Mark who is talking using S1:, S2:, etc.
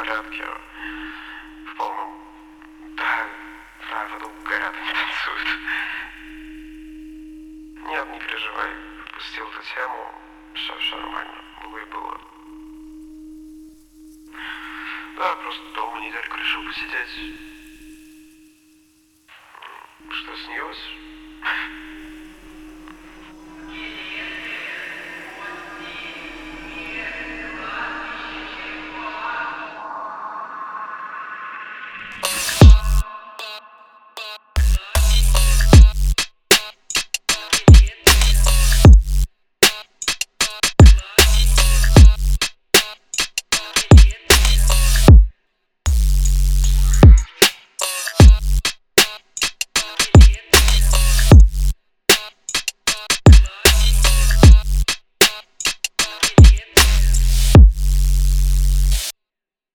S1: порядке, в полном... Да, да, в аду горят, они танцуют. Нет, не переживай, отпустил эту тему, все нормально, было и было. Да, просто дома недельку решил посидеть.